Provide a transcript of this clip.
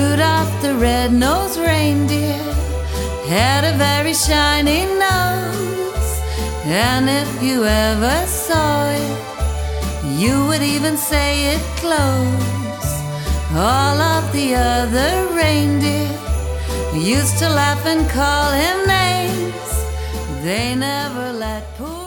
Rudolph the red-nosed reindeer had a very shiny nose, and if you ever saw it, you would even say it close. All of the other reindeer used to laugh and call him names. They never let poor